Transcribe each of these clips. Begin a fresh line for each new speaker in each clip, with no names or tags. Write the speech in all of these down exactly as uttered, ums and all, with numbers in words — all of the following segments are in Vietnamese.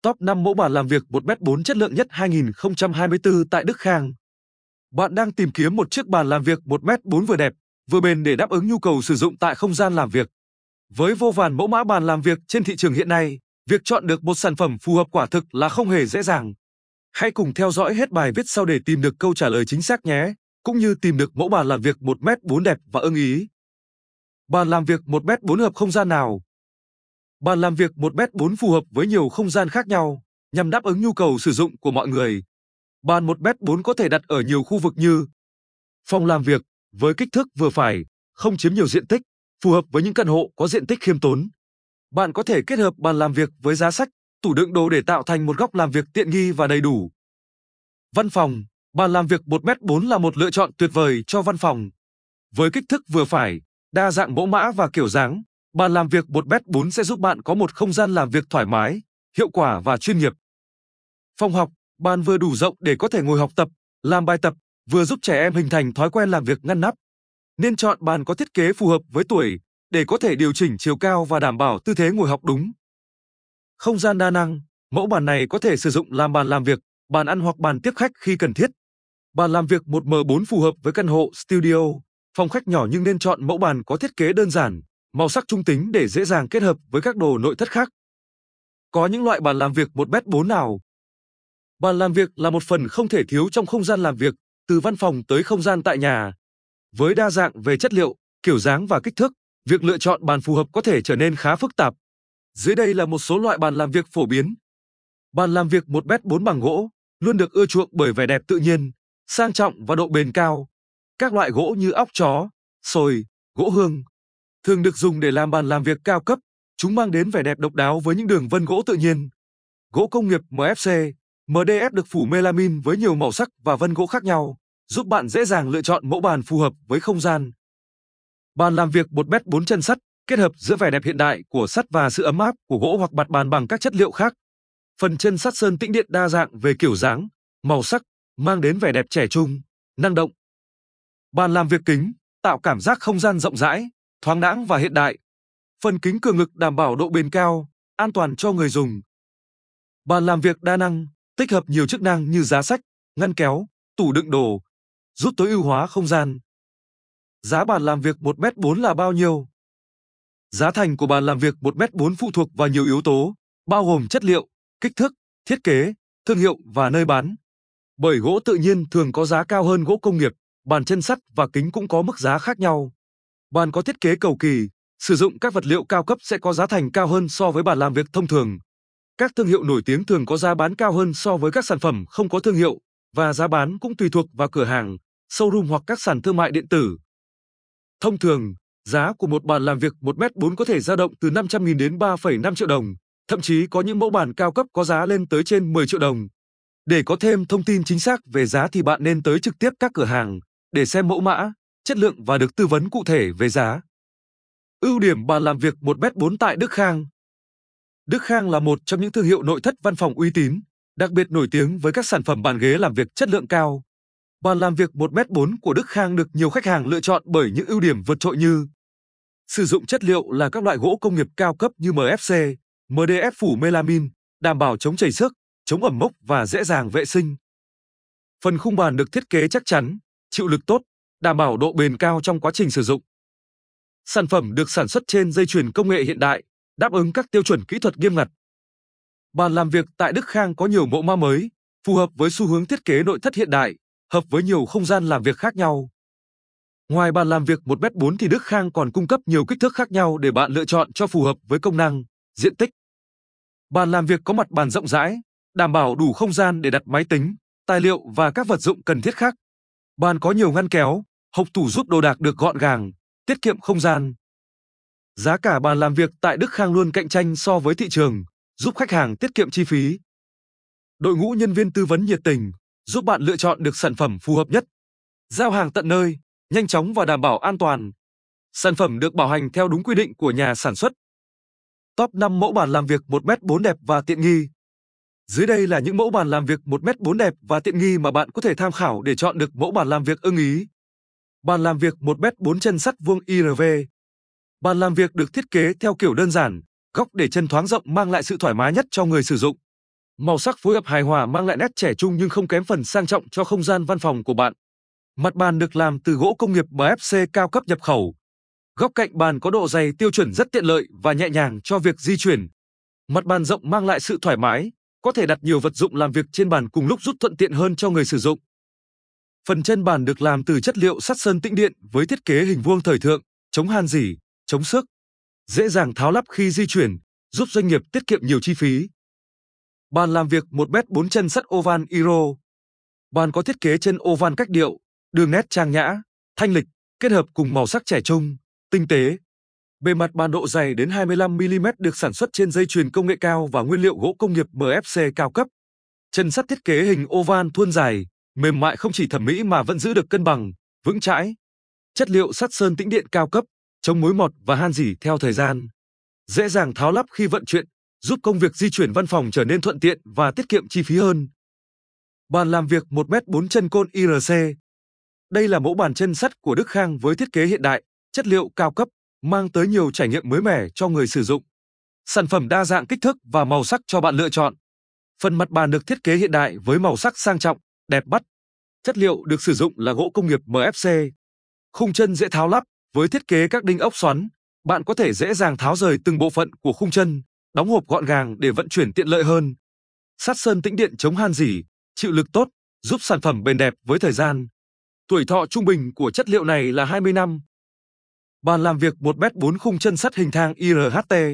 Top năm mẫu bàn làm việc một mét bốn chất lượng nhất hai nghìn không trăm hai mươi tư tại Đức Khang. Bạn đang tìm kiếm một chiếc bàn làm việc một mét bốn vừa đẹp, vừa bền để đáp ứng nhu cầu sử dụng tại không gian làm việc. Với vô vàn mẫu mã bàn làm việc trên thị trường hiện nay, việc chọn được một sản phẩm phù hợp quả thực là không hề dễ dàng. Hãy cùng theo dõi hết bài viết sau để tìm được câu trả lời chính xác nhé, cũng như tìm được mẫu bàn làm việc một mét bốn đẹp và ưng ý. Bàn làm việc một mét bốn hợp không gian nào? Bàn làm việc một mét bốn phù hợp với nhiều không gian khác nhau, nhằm đáp ứng nhu cầu sử dụng của mọi người. Bàn một mét bốn có thể đặt ở nhiều khu vực như phòng làm việc, với kích thước vừa phải, không chiếm nhiều diện tích, phù hợp với những căn hộ có diện tích khiêm tốn. Bạn có thể kết hợp bàn làm việc với giá sách, tủ đựng đồ để tạo thành một góc làm việc tiện nghi và đầy đủ. Văn phòng, bàn làm việc một mét bốn là một lựa chọn tuyệt vời cho văn phòng. Với kích thước vừa phải, đa dạng mẫu mã và kiểu dáng, bàn làm việc một mét bốn sẽ giúp bạn có một không gian làm việc thoải mái, hiệu quả và chuyên nghiệp. Phòng học, bàn vừa đủ rộng để có thể ngồi học tập, làm bài tập, vừa giúp trẻ em hình thành thói quen làm việc ngăn nắp. Nên chọn bàn có thiết kế phù hợp với tuổi, để có thể điều chỉnh chiều cao và đảm bảo tư thế ngồi học đúng. Không gian đa năng, mẫu bàn này có thể sử dụng làm bàn làm việc, bàn ăn hoặc bàn tiếp khách khi cần thiết. Bàn làm việc một mét bốn phù hợp với căn hộ studio, phòng khách nhỏ nhưng nên chọn mẫu bàn có thiết kế đơn giản, màu sắc trung tính để dễ dàng kết hợp với các đồ nội thất khác. Có những loại bàn làm việc một mét bốn nào? Bàn làm việc là một phần không thể thiếu trong không gian làm việc, từ văn phòng tới không gian tại nhà. Với đa dạng về chất liệu, kiểu dáng và kích thước, việc lựa chọn bàn phù hợp có thể trở nên khá phức tạp. Dưới đây là một số loại bàn làm việc phổ biến. Bàn làm việc một mét bốn bằng gỗ, luôn được ưa chuộng bởi vẻ đẹp tự nhiên, sang trọng và độ bền cao. Các loại gỗ như óc chó, sồi, gỗ hương thường được dùng để làm bàn làm việc cao cấp. Chúng mang đến vẻ đẹp độc đáo với những đường vân gỗ tự nhiên. Gỗ công nghiệp em ép xê, em đê ép được phủ melamin với nhiều màu sắc và vân gỗ khác nhau, giúp bạn dễ dàng lựa chọn mẫu bàn phù hợp với không gian. Bàn làm việc một mét bốn chân sắt, kết hợp giữa vẻ đẹp hiện đại của sắt và sự ấm áp của gỗ hoặc mặt bàn bằng các chất liệu khác. Phần chân sắt sơn tĩnh điện đa dạng về kiểu dáng, màu sắc, mang đến vẻ đẹp trẻ trung, năng động. Bàn làm việc kính, tạo cảm giác không gian rộng rãi, thoáng đãng và hiện đại. Phần kính cường lực đảm bảo độ bền cao, an toàn cho người dùng. Bàn làm việc đa năng, tích hợp nhiều chức năng như giá sách, ngăn kéo, tủ đựng đồ, giúp tối ưu hóa không gian. Giá bàn làm việc một mét bốn là bao nhiêu? Giá thành của bàn làm việc một mét bốn phụ thuộc vào nhiều yếu tố, bao gồm chất liệu, kích thước, thiết kế, thương hiệu và nơi bán. Bởi gỗ tự nhiên thường có giá cao hơn gỗ công nghiệp, bàn chân sắt và kính cũng có mức giá khác nhau. Bàn có thiết kế cầu kỳ, sử dụng các vật liệu cao cấp sẽ có giá thành cao hơn so với bàn làm việc thông thường. Các thương hiệu nổi tiếng thường có giá bán cao hơn so với các sản phẩm không có thương hiệu, và giá bán cũng tùy thuộc vào cửa hàng, showroom hoặc các sàn thương mại điện tử. Thông thường, giá của một bàn làm việc một mét bốn có thể dao động từ năm trăm nghìn đến ba phẩy năm triệu đồng, thậm chí có những mẫu bàn cao cấp có giá lên tới trên mười triệu đồng. Để có thêm thông tin chính xác về giá thì bạn nên tới trực tiếp các cửa hàng để xem mẫu mã, chất lượng và được tư vấn cụ thể về giá. Ưu điểm bàn làm việc một mét bốn tại Đức Khang. Đức Khang là một trong những thương hiệu nội thất văn phòng uy tín, đặc biệt nổi tiếng với các sản phẩm bàn ghế làm việc chất lượng cao. Bàn làm việc một mét bốn của Đức Khang được nhiều khách hàng lựa chọn bởi những ưu điểm vượt trội như sử dụng chất liệu là các loại gỗ công nghiệp cao cấp như em ép xê, em đê ép phủ melamin, đảm bảo chống chảy xước, chống ẩm mốc và dễ dàng vệ sinh. Phần khung bàn được thiết kế chắc chắn, chịu lực tốt, đảm bảo độ bền cao trong quá trình sử dụng. Sản phẩm được sản xuất trên dây chuyền công nghệ hiện đại, đáp ứng các tiêu chuẩn kỹ thuật nghiêm ngặt. Bàn làm việc tại Đức Khang có nhiều mẫu mã mới, phù hợp với xu hướng thiết kế nội thất hiện đại, hợp với nhiều không gian làm việc khác nhau. Ngoài bàn làm việc một mét bốn thì Đức Khang còn cung cấp nhiều kích thước khác nhau để bạn lựa chọn cho phù hợp với công năng, diện tích. Bàn làm việc có mặt bàn rộng rãi, đảm bảo đủ không gian để đặt máy tính, tài liệu và các vật dụng cần thiết khác. Bàn có nhiều ngăn kéo, hộc tủ giúp đồ đạc được gọn gàng, tiết kiệm không gian. Giá cả bàn làm việc tại Đức Khang luôn cạnh tranh so với thị trường, giúp khách hàng tiết kiệm chi phí. Đội ngũ nhân viên tư vấn nhiệt tình, giúp bạn lựa chọn được sản phẩm phù hợp nhất. Giao hàng tận nơi, nhanh chóng và đảm bảo an toàn. Sản phẩm được bảo hành theo đúng quy định của nhà sản xuất. Top năm mẫu bàn làm việc một mét bốn đẹp và tiện nghi. Dưới đây là những mẫu bàn làm việc một mét bốn đẹp và tiện nghi mà bạn có thể tham khảo để chọn được mẫu bàn làm việc ưng ý. Bàn làm việc một mét bốn chân sắt vuông i rờ vê. Bàn làm việc được thiết kế theo kiểu đơn giản, góc để chân thoáng rộng mang lại sự thoải mái nhất cho người sử dụng. Màu sắc phối hợp hài hòa mang lại nét trẻ trung nhưng không kém phần sang trọng cho không gian văn phòng của bạn. Mặt bàn được làm từ gỗ công nghiệp em ép xê cao cấp nhập khẩu. Góc cạnh bàn có độ dày tiêu chuẩn rất tiện lợi và nhẹ nhàng cho việc di chuyển. Mặt bàn rộng mang lại sự thoải mái, có thể đặt nhiều vật dụng làm việc trên bàn cùng lúc, giúp thuận tiện hơn cho người sử dụng. Phần chân bàn được làm từ chất liệu sắt sơn tĩnh điện với thiết kế hình vuông thời thượng, chống han rỉ, chống xước, dễ dàng tháo lắp khi di chuyển, giúp doanh nghiệp tiết kiệm nhiều chi phí. Bàn làm việc một mét bốn chân sắt oval Euro. Bàn có thiết kế chân oval cách điệu, đường nét trang nhã, thanh lịch, kết hợp cùng màu sắc trẻ trung, tinh tế. Bề mặt bàn độ dày đến hai mươi lăm mi li mét được sản xuất trên dây chuyền công nghệ cao và nguyên liệu gỗ công nghiệp em ép xê cao cấp. Chân sắt thiết kế hình oval thuôn dài, mềm mại không chỉ thẩm mỹ mà vẫn giữ được cân bằng, vững chãi. Chất liệu sắt sơn tĩnh điện cao cấp, chống mối mọt và han rỉ theo thời gian. Dễ dàng tháo lắp khi vận chuyển, giúp công việc di chuyển văn phòng trở nên thuận tiện và tiết kiệm chi phí hơn. Bàn làm việc một mét bốn chân côn i rờ xê. Đây là mẫu bàn chân sắt của Đức Khang với thiết kế hiện đại, chất liệu cao cấp, mang tới nhiều trải nghiệm mới mẻ cho người sử dụng. Sản phẩm đa dạng kích thước và màu sắc cho bạn lựa chọn. Phần mặt bàn được thiết kế hiện đại với màu sắc sang trọng, đẹp mắt. Chất liệu được sử dụng là gỗ công nghiệp em ép xê. Khung chân dễ tháo lắp với thiết kế các đinh ốc xoắn. Bạn có thể dễ dàng tháo rời từng bộ phận của khung chân, đóng hộp gọn gàng để vận chuyển tiện lợi hơn. Sắt sơn tĩnh điện chống han rỉ, chịu lực tốt, giúp sản phẩm bền đẹp với thời gian. Tuổi thọ trung bình của chất liệu này là hai mươi năm. Bàn làm việc một mét bốn khung chân sắt hình thang i rờ hát tê.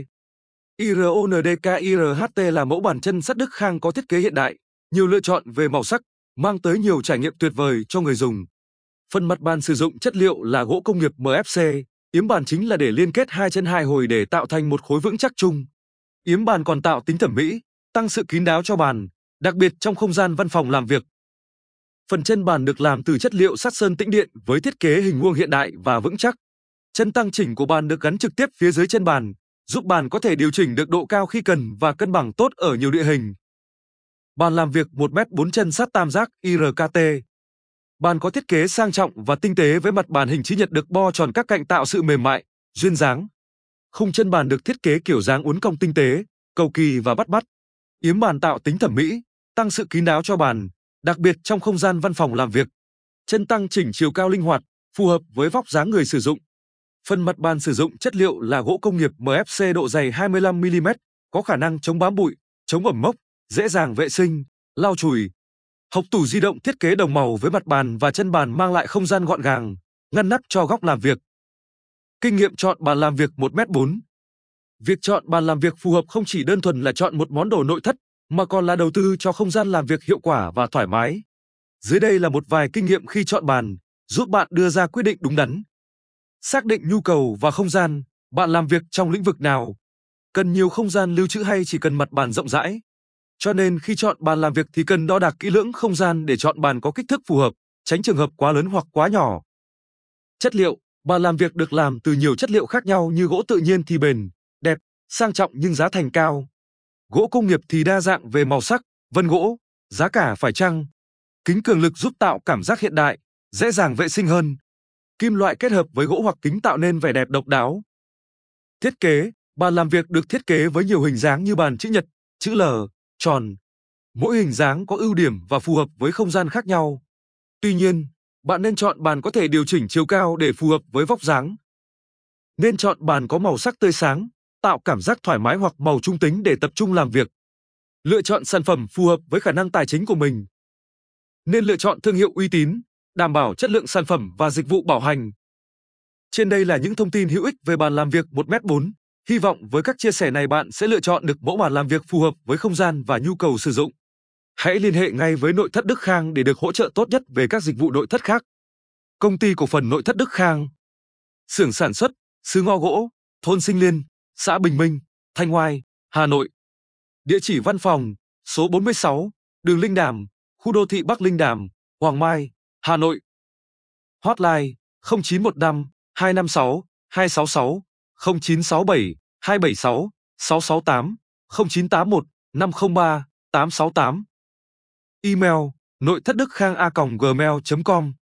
i rờ o en đê ca i rờ hát tê là mẫu bàn chân sắt Đức Khang có thiết kế hiện đại, nhiều lựa chọn về màu sắc, mang tới nhiều trải nghiệm tuyệt vời cho người dùng. Phần mặt bàn sử dụng chất liệu là gỗ công nghiệp em ép xê, yếm bàn chính là để liên kết hai chân hai hồi để tạo thành một khối vững chắc chung. Yếm bàn còn tạo tính thẩm mỹ, tăng sự kín đáo cho bàn, đặc biệt trong không gian văn phòng làm việc. Phần chân bàn được làm từ chất liệu sắt sơn tĩnh điện với thiết kế hình vuông hiện đại và vững chắc. Chân tăng chỉnh của bàn được gắn trực tiếp phía dưới chân bàn, giúp bàn có thể điều chỉnh được độ cao khi cần và cân bằng tốt ở nhiều địa hình. Bàn làm việc một mét bốn chân sắt tam giác i rờ ca tê. Bàn có thiết kế sang trọng và tinh tế với mặt bàn hình chữ nhật được bo tròn các cạnh tạo sự mềm mại, duyên dáng. Khung chân bàn được thiết kế kiểu dáng uốn cong tinh tế, cầu kỳ và bắt mắt. Yếm bàn tạo tính thẩm mỹ, tăng sự kín đáo cho bàn, đặc biệt trong không gian văn phòng làm việc. Chân tăng chỉnh chiều cao linh hoạt, phù hợp với vóc dáng người sử dụng. Phần mặt bàn sử dụng chất liệu là gỗ công nghiệp em ép xê độ dày hai mươi lăm mi li mét, có khả năng chống bám bụi, chống ẩm mốc, dễ dàng vệ sinh, lau chùi. Hộc tủ di động thiết kế đồng màu với mặt bàn và chân bàn mang lại không gian gọn gàng, ngăn nắp cho góc làm việc. Kinh nghiệm chọn bàn làm việc một mét bốn. Việc chọn bàn làm việc phù hợp không chỉ đơn thuần là chọn một món đồ nội thất, mà còn là đầu tư cho không gian làm việc hiệu quả và thoải mái. Dưới đây là một vài kinh nghiệm khi chọn bàn, giúp bạn đưa ra quyết định đúng đắn. Xác định nhu cầu và không gian, bạn làm việc trong lĩnh vực nào? Cần nhiều không gian lưu trữ hay chỉ cần mặt bàn rộng rãi? Cho nên khi chọn bàn làm việc thì cần đo đạc kỹ lưỡng không gian để chọn bàn có kích thước phù hợp, tránh trường hợp quá lớn hoặc quá nhỏ. Chất liệu, bàn làm việc được làm từ nhiều chất liệu khác nhau như gỗ tự nhiên thì bền, đẹp, sang trọng nhưng giá thành cao. Gỗ công nghiệp thì đa dạng về màu sắc, vân gỗ, giá cả phải chăng. Kính cường lực giúp tạo cảm giác hiện đại, dễ dàng vệ sinh hơn. Kim loại kết hợp với gỗ hoặc kính tạo nên vẻ đẹp độc đáo. Thiết kế, bàn làm việc được thiết kế với nhiều hình dáng như bàn chữ nhật, chữ L, tròn. Mỗi hình dáng có ưu điểm và phù hợp với không gian khác nhau. Tuy nhiên, bạn nên chọn bàn có thể điều chỉnh chiều cao để phù hợp với vóc dáng. Nên chọn bàn có màu sắc tươi sáng, tạo cảm giác thoải mái hoặc màu trung tính để tập trung làm việc. Lựa chọn sản phẩm phù hợp với khả năng tài chính của mình. Nên lựa chọn thương hiệu uy tín, đảm bảo chất lượng sản phẩm và dịch vụ bảo hành. Trên đây là những thông tin hữu ích về bàn làm việc một mét bốn. Hy vọng với các chia sẻ này bạn sẽ lựa chọn được mẫu bàn làm việc phù hợp với không gian và nhu cầu sử dụng. Hãy liên hệ ngay với Nội thất Đức Khang để được hỗ trợ tốt nhất về các dịch vụ nội thất khác. Công ty cổ phần Nội thất Đức Khang. Xưởng sản xuất, xứ Ngo Gỗ, thôn Sinh Liên, xã Bình Minh, Thanh Oai, Hà Nội. Địa chỉ văn phòng, số bốn mươi sáu, đường Linh Đàm, khu đô thị Bắc Linh Đàm, Hoàng Mai, Hà Nội. Hotline không chín một năm, hai năm sáu, hai sáu sáu, không chín sáu bảy, hai bảy sáu, sáu sáu tám, không chín tám một, năm không ba, tám sáu tám. Email nội thất đức khang a còng gmail chấm com